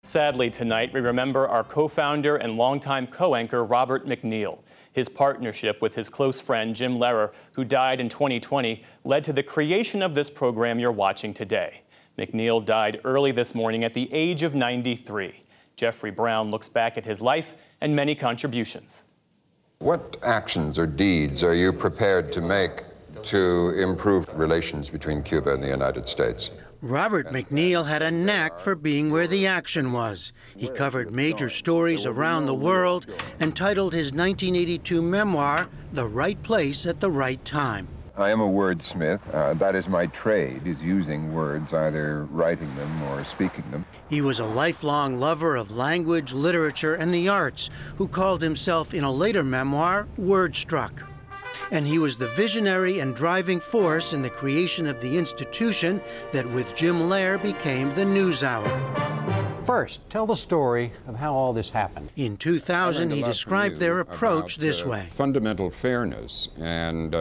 Sadly, tonight, we remember our co-founder and longtime co-anchor, Robert MacNeil. His partnership with his close friend, Jim Lehrer, who died in 2020, led to the creation of this program you're watching today. MacNeil died early this morning at the age of 93. Jeffrey Brown looks back at his life and many contributions. What actions or deeds are you prepared to make to improve relations between Cuba and the United States? Robert MacNeil had a knack for being where the action was. He covered major stories around the world and titled his 1982 memoir, The Right Place at the Right Time. I am a wordsmith. That is my trade, is using words, either writing them or speaking them. He was a lifelong lover of language, literature, and the arts, who called himself in a later memoir, Wordstruck. And he was the visionary and driving force in the creation of the institution that with Jim Lehrer became the NewsHour. First, tell the story of how all this happened. In 2000, he described their approach this way. Fundamental fairness and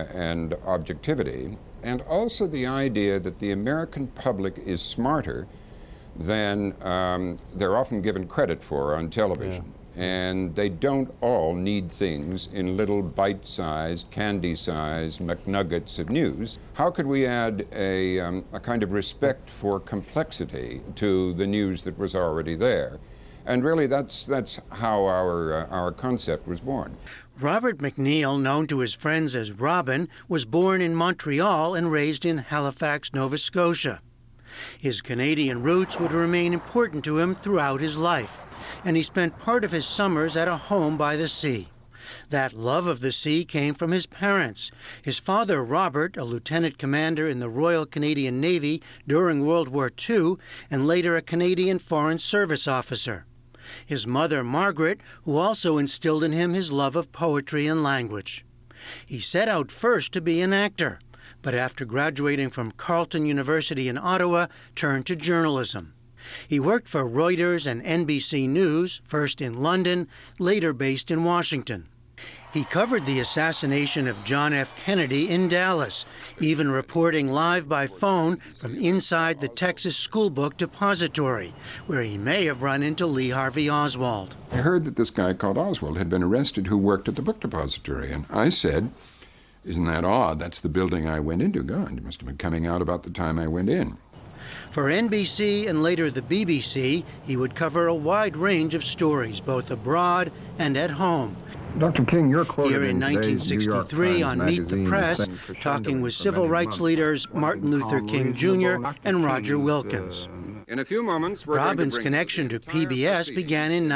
objectivity, and also the idea that the American public is smarter than they're often given credit for on television. Yeah. And they don't all need things in little bite-sized, candy-sized McNuggets of news. How could we add a kind of respect for complexity to the news that was already there? And really, that's how our concept was born. Robert MacNeil, known to his friends as Robin, was born in Montreal and raised in Halifax, Nova Scotia. His Canadian roots would remain important to him throughout his life, and he spent part of his summers at a home by the sea. That love of the sea came from his parents. His father, Robert, a lieutenant commander in the Royal Canadian Navy during World War II, and later a Canadian Foreign Service officer. His mother, Margaret, who also instilled in him his love of poetry and language. He set out first to be an actor, but after graduating from Carleton University in Ottawa, turned to journalism. He worked for Reuters and NBC News, first in London, later based in Washington. He covered the assassination of John F. Kennedy in Dallas, even reporting live by phone from inside the Texas School Book Depository, where he may have run into Lee Harvey Oswald. I heard that this guy called Oswald had been arrested who worked at the book depository, and I said, "Isn't that odd? That's the building I went into." God, he must have been coming out about the time I went in. For NBC and later the BBC, he would cover a wide range of stories, both abroad and at home. Dr. King, you're quoted here in 1963 on Meet the Press, talking with civil rights leaders Martin Luther King Jr. and Roger Wilkins. In a few moments, Robin's connection to PBS began in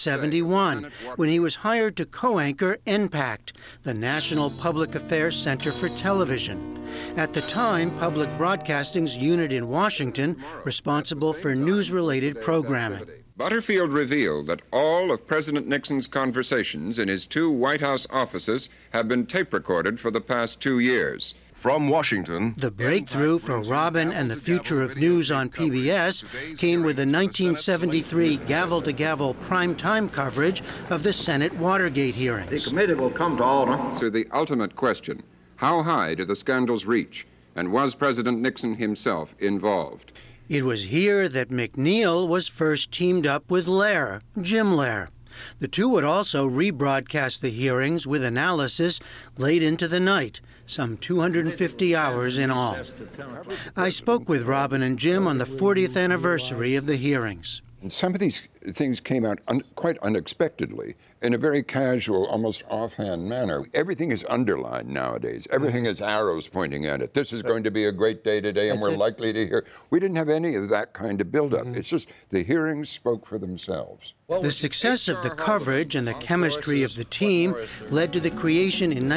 1971, when he was hired to co-anchor NPACT, the National Public Affairs Center for Television. At the time, Public Broadcasting's unit in Washington, responsible for news-related programming. Butterfield revealed that all of President Nixon's conversations in his two White House offices have been tape recorded for the past 2 years. From Washington, the breakthrough for Robin and the future of news on PBS came with the 1973 gavel-to-gavel primetime coverage of the Senate Watergate hearings. The committee will come to order. So the ultimate question, how high do the scandals reach, and was President Nixon himself involved? It was here that MacNeil was first teamed up with Lehrer, Jim Lehrer. The two would also rebroadcast the hearings with analysis late into the night, some 250 hours in all. I spoke with Robin and Jim on the 40th anniversary of the hearings. And some of these things came out quite unexpectedly, in a very casual, almost offhand manner. Everything is underlined nowadays. Everything has arrows pointing at it. This is going to be a great day today, and we're likely to hear. We didn't have any of that kind of buildup. It's just the hearings spoke for themselves. The success of the coverage and the chemistry of the team led to the creation in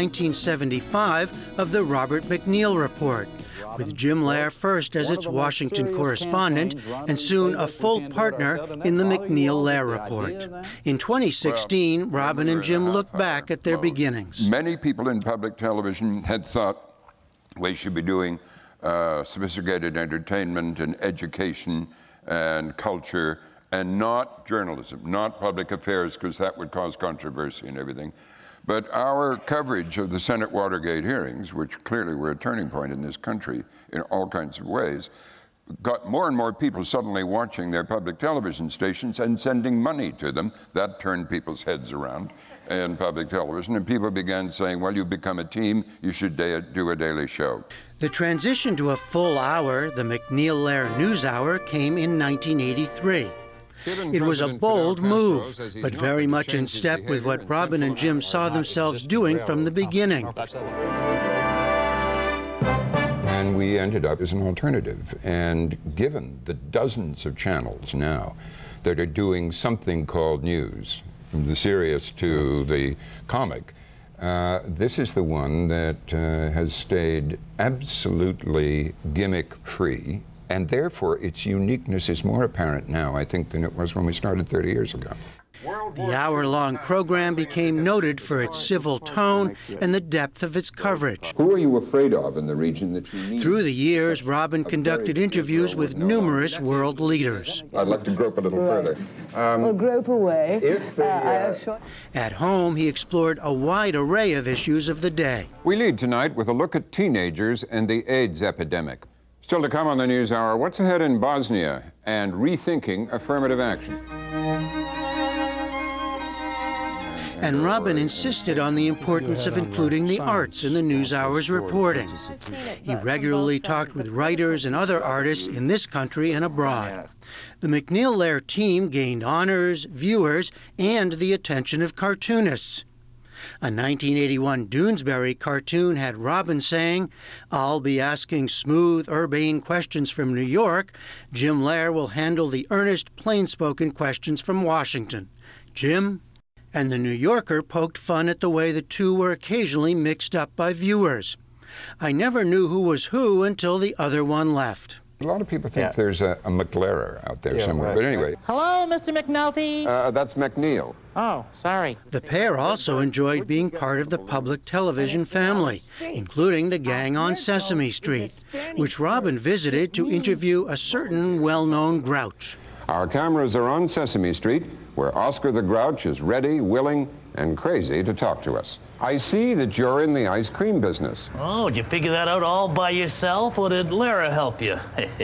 1975 of the Robert MacNeil Report, with Jim Lehrer first as its Washington correspondent and soon a full partner in the MacNeil-Lehrer Report. In 2016, Robin and Jim looked back at their beginnings. Many people in public television had thought we should be doing sophisticated entertainment and education and culture and not journalism, not public affairs, because that would cause controversy and everything. But our coverage of the Senate Watergate hearings, which clearly were a turning point in this country in all kinds of ways, got more and more people suddenly watching their public television stations and sending money to them. That turned people's heads around in public television, and people began saying, well, you've become a team, you should do a daily show. The transition to a full hour, the MacNeil-Lehrer NewsHour, came in 1983. It was a bold move, but very much in step with what Robin and Jim saw themselves doing from the beginning. And we ended up as an alternative. And given the dozens of channels now that are doing something called news, from the serious to the comic, this is the one that has stayed absolutely gimmick-free, and therefore its uniqueness is more apparent now, I think, than it was when we started 30 years ago. The hour-long program became noted for its civil tone and the depth of its coverage. Who are you afraid of in the region that you need? Through the years, Robin conducted interviews with numerous world leaders. I'd like to grope a little further. Well, grope away. At home, he explored a wide array of issues of the day. We lead tonight with a look at teenagers and the AIDS epidemic. Still to come on the NewsHour, what's ahead in Bosnia and rethinking affirmative action. And Robin insisted on the importance of including the arts in the NewsHour's reporting. He regularly talked with writers and other artists in this country and abroad. The MacNeil-Lehrer team gained honors, viewers, and the attention of cartoonists. A 1981 Doonesbury cartoon had Robin saying, "I'll be asking smooth, urbane questions from New York. Jim Lehrer will handle the earnest, plain-spoken questions from Washington. Jim?" And the New Yorker poked fun at the way the two were occasionally mixed up by viewers. "I never knew who was who until the other one left." A lot of people think there's a MacLehrer out there somewhere, right, but anyway. Hello, Mr. McNulty. That's MacNeil. Oh, sorry. The pair also enjoyed being part of the public television family, including the gang on Sesame Street, which Robin visited to interview a certain well-known grouch. Our cameras are on Sesame Street, where Oscar the Grouch is ready, willing, and crazy to talk to us. I see that you're in the ice cream business. Oh, did you figure that out all by yourself, or did Lehrer help you?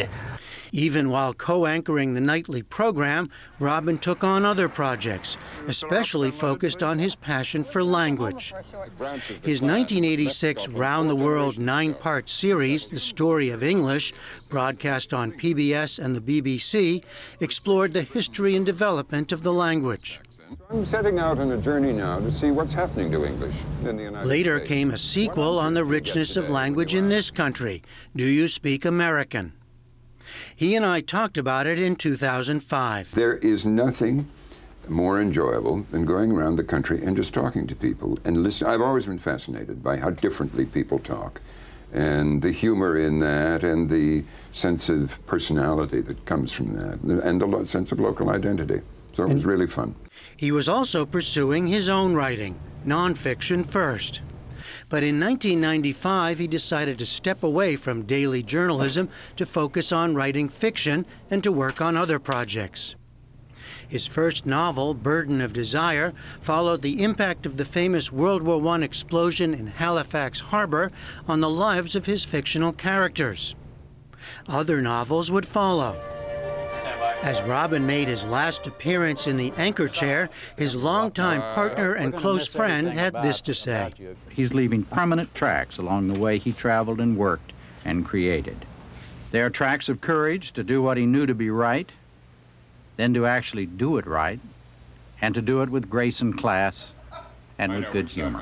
Even while co-anchoring the nightly program, Robin took on other projects, especially focused on his passion for language. His 1986 round-the-world 9-part series, The Story of English, broadcast on PBS and the BBC, explored the history and development of the language. I'm setting out on a journey now to see what's happening to English in the United States. Later came a sequel on the richness of language in this country, Do You Speak American? He and I talked about it in 2005. There is nothing more enjoyable than going around the country and just talking to people and listening. I've always been fascinated by how differently people talk and the humor in that and the sense of personality that comes from that and the sense of local identity. So it was really fun. He was also pursuing his own writing, nonfiction first. But in 1995, he decided to step away from daily journalism to focus on writing fiction and to work on other projects. His first novel, Burden of Desire, followed the impact of the famous World War I explosion in Halifax Harbor on the lives of his fictional characters. Other novels would follow. As Robin made his last appearance in the anchor chair, his longtime partner and close friend had this to say. He's leaving permanent tracks along the way he traveled and worked and created. They are tracks of courage to do what he knew to be right, then to actually do it right, and to do it with grace and class and with good humor.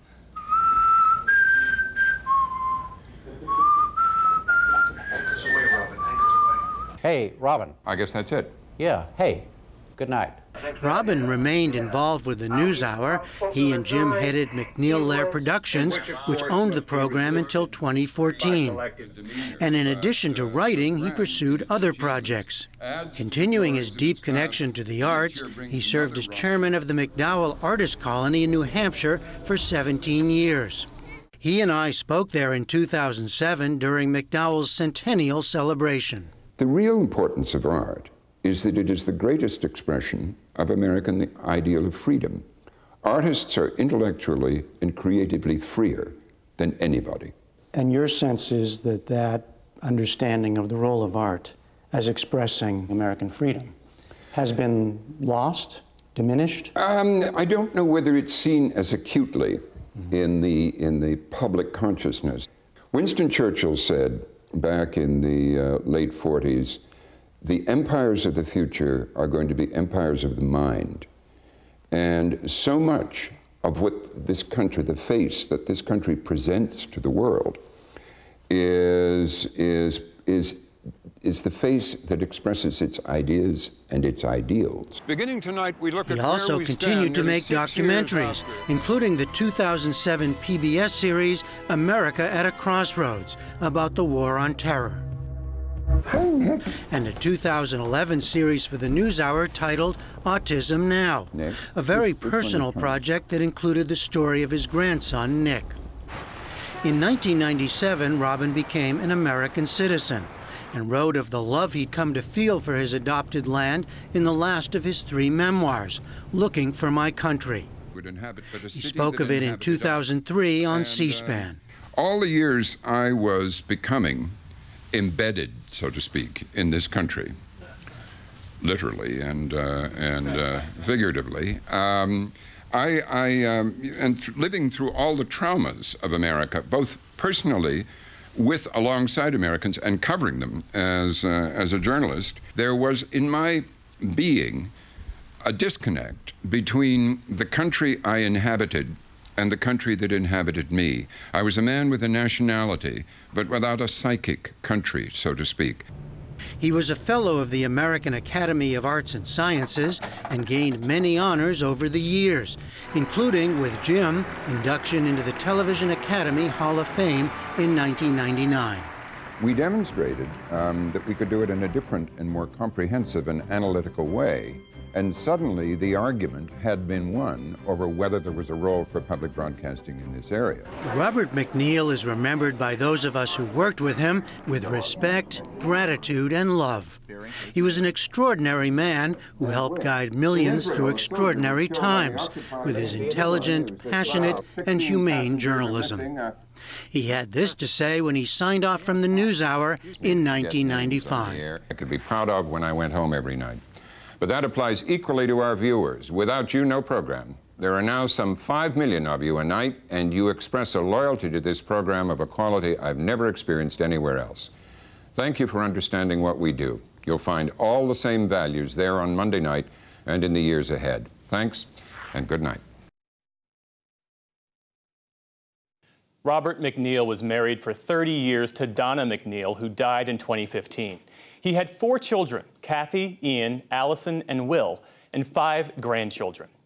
Hey, Robin. I guess that's it. Yeah, hey, good night. Robin remained involved with the NewsHour. He and Jim headed MacNeil-Lehrer Productions, which owned the program until 2014. And in addition to writing, he pursued other projects. Continuing his deep connection to the arts, he served as chairman of the MacDowell Artist Colony in New Hampshire for 17 years. He and I spoke there in 2007 during MacDowell's centennial celebration. The real importance of art is that it is the greatest expression of American ideal of freedom. Artists are intellectually and creatively freer than anybody. And your sense is that that understanding of the role of art as expressing American freedom has been lost, diminished? I don't know whether it's seen as acutely in the public consciousness. Winston Churchill said back in the late 40s, the empires of the future are going to be empires of the mind. And so much of what this country, the face that this country presents to the world, is the face that expresses its ideas and its ideals. Beginning tonight, we look at He also continued to make documentaries, including the 2007 PBS series America at a Crossroads, about the War on Terror, and a 2011 series for the NewsHour titled Autism Now, a very personal project that included the story of his grandson, Nick. In 1997, Robin became an American citizen and wrote of the love he'd come to feel for his adopted land in the last of his 3 memoirs, Looking for My Country. He spoke of it in 2003 on C-SPAN. All the years I was becoming embedded, so to speak, in this country, literally and figuratively, living through all the traumas of America, both personally, alongside Americans, and covering them as a journalist, there was in my being a disconnect between the country I inhabited and the country that inhabited me. I was a man with a nationality, but without a psychic country, so to speak. He was a fellow of the American Academy of Arts and Sciences and gained many honors over the years, including, with Jim, induction into the Television Academy Hall of Fame in 1999. We demonstrated that we could do it in a different and more comprehensive and analytical way. And suddenly the argument had been won over whether there was a role for public broadcasting in this area. Robert McNeil is remembered by those of us who worked with him with respect, gratitude, and love. He was an extraordinary man who helped guide millions through extraordinary times with his intelligent, passionate, and humane journalism. He had this to say when he signed off from the NewsHour in 1995. I could be proud of when I went home every night. But that applies equally to our viewers. Without you, no program. There are now some 5 million of you a night, and you express a loyalty to this program of a quality I've never experienced anywhere else. Thank you for understanding what we do. You'll find all the same values there on Monday night and in the years ahead. Thanks, and good night. Robert McNeil was married for 30 years to Donna McNeil, who died in 2015. He had 4 children, Kathy, Ian, Allison, and Will, and 5 grandchildren.